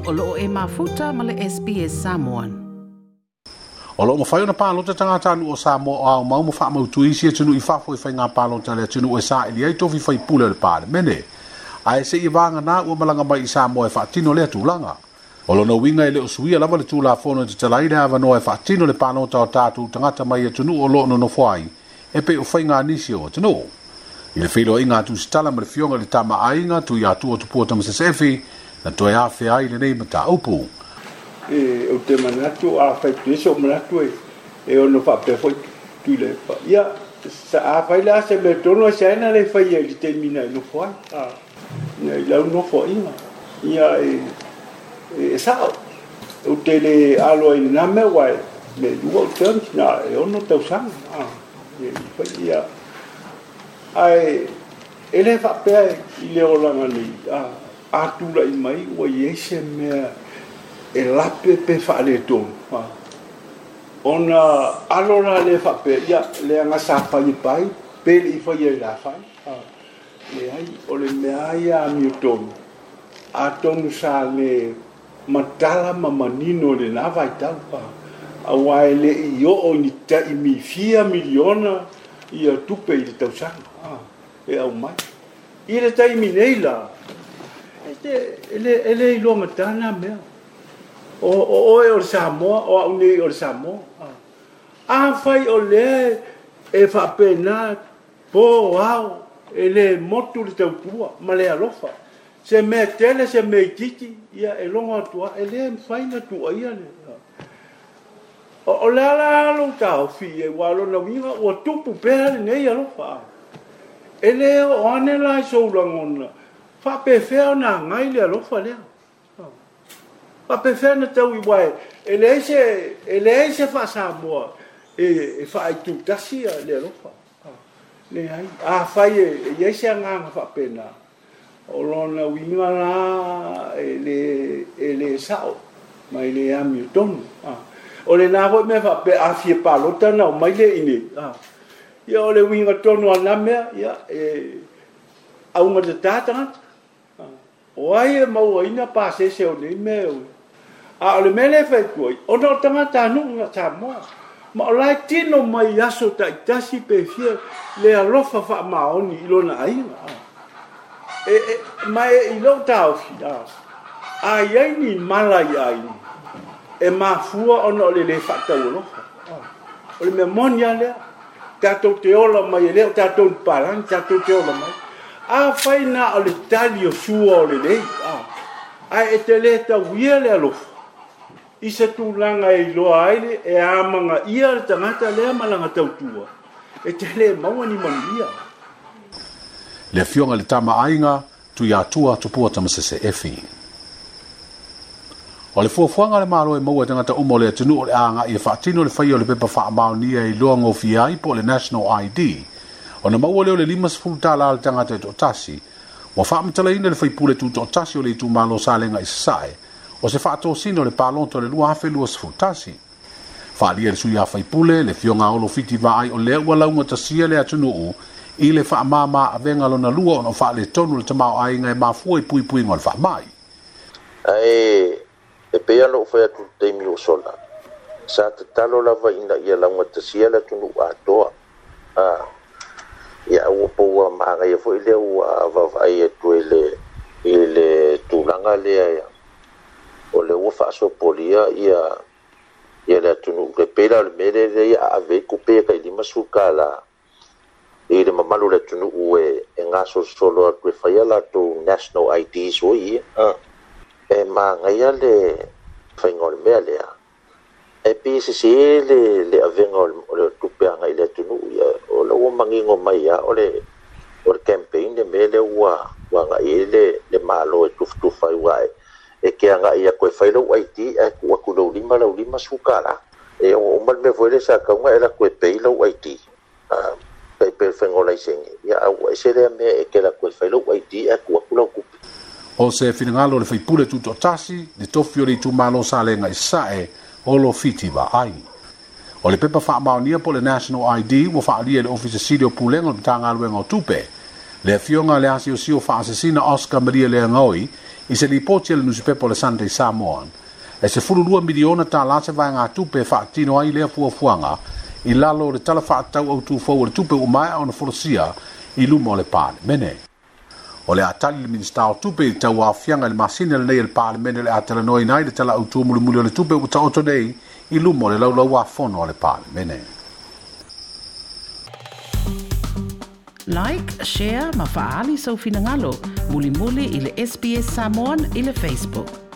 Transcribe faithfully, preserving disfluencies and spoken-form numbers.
o loo e mafuta ma le S B S Samoan. O lo mo fai na palo te tanga tanu o Samoa o mau mo fa mau tuisi e tunu i fafo i fai ngā palo tale tunu e sa ili ai tofi fai pule le pale mene. Ai se i vanga na ua malanga mai i Samoa e fa tino le tūlanga. O lo no winga i le usuia lava le tūla fono te talai le hava no e fa tino le palo tau tātu tangata mai e tunu o lo no no fuai e pe o fai ngā nisi o tunu. I le whilo inga tu sitala ma le fionga le tama ainga tu i atu o tupua tamasesefi na toe a whea i le nei mata upu. E o te manatu a whai tuese o manatu e e ono whape whai tu le wha. Ia, sa a whai la se me tono e saena le whai e li te mina i no whai. Nei lau no whai inga. Ia e e sao. O te le alo i na me wai le lua o terms na e ono tau sanga. E whai ia. Ai, e le whapea i le o langa ni a tūra i mai ua i eise mea e lape pe whaale tonu. Ona alora le whape, ia, le anga sa whai pai, pe le i whai e la whai. Le ai, o le mea ia mi o tonu. A tonu sa le matala ma manino le na vai tau. A wae le i o o ni ta i mi fia miliona i a tupe i le tausanga. E au mai. I le ta i mi nei la. Ele ele ilo matana mea. O o o o Samoa o au nei o Samoa. A fai o le e fa pena po au ele motu le tau tua ma le alofa. Se me tele se me titi ia e longa tua ele fai na tua ia le. O o la la lo tau fi e walo na winga o tupu pe nei alofa. Ele o ane la so langona. Fa pe fea na ngai le alofa lea. Fa pe fea na tau i wae. Ele eise, ele eise fa Samoa. E, e fa ai tu tasia le alofa. Le ai. A fai e, e eise a nganga fa pena. O lona winga la e le, e le sao. Mai le ami o tonu. O le nako me fa pe a fie palota na o mai le ine. Ia o le winga tonu ana mea. Ia e... Aunga te tātangata. O ai e maua ina pāse se o nei mea. A o le mele whai kuai. O no tangata anu ngā Samoa. Ma o lai tino mai aso ta itasi pe fia le alofa wha maoni ilona ainga. E, e, mai e ilo tau fi. A iai ni malai aini. E mafua ono le le whatau alofa. O le mea monia lea. Tatou te ola mai e leo, tatou parang, tatou te ola mai. A fai na o le tali o sua o le lei. A e te le ta uia le alofa. I se tūlanga e loa aile e amanga ia le tangata lea malanga tautua. E te le maua ni manuia. Le fionga le tama ainga tu ia tua tupua tamasese efi. O le fuafuanga le maro e maua tangata umo le atunu o le anga i e whaatino le whai o le pepa whaamaunia i loa ngofi ai po le National I D. O na maua leo le lima sefulutala al tangata e to tasi. Wa whaamatala ina le whaipule tu to tasi o le tu malo salenga i sasae. O se whaato sino le palonto le lua hafe lua sefulutasi. Whaalia le sui a whaipule le fionga olo fiti vai o le ua launga tasia le atunu u i le whaamama a venga lona lua o no wha le tonu le tamao ainga e mafua i pui pui ngol whaamai. Ai... e pea lo fai atu teimi o sola. Sa te talo lava ina ia launga tasia la tunu atoa. Ah, ia ua poua maanga ia fo ile ua vavai atu ele ele tūlanga lea ia. O le ua whaaso polia ia ia le tunu ke pera le mere le ia ave kupe ka ilima suka la i le mamalu le tunu ue e ngaso solo atu e whaia la tu National I Ds o ia. Ah. E ma ngai le whainga mea lea. E pi se se le le avenga o le tupea ngai le tunu ia o le ua mangingo mai ia o le o le campaign le me le ua ua ngai le le malo e tuftufa i wae. E ke anga ia koe whailo waiti e kua kulau lima lau lima sukara. E o umal me voile sa kaunga e la koe pei lau waiti. Pei pei whaingo lai sengi. Ia au e se lea mea e ke la koe whailo waiti e kua kulau kupi. O se finangalo le whaipule tu to tasi, le tofi o le tu malo salenga i sae, o lo fiti wa ai. O le pepa wha maonia po le National I D, wa wha alia le ofisa sirio pulenga o tanga luenga o tupe. Le fionga le asio sio fa asesina Oscar Maria Leangoi i se li poti le newspaper le Sunday Samoan. E se fulu dua miliona ta la se vai ngā tupe fa tino ai lea fua fuanga i lalo le tala fa tau au tu fo le tupe umai ona folosia i lumo le pale mene. O le atali le minista o tupe i tau a fianga le masina le nei le pale mene le atala noi nai le tala au tu mulu mulu le tupe uta oto nei i lumo le lau lau a fono le pale mene. Like, share, ma faali sau finangalo, muli muli i le S B S Samoan i le Facebook.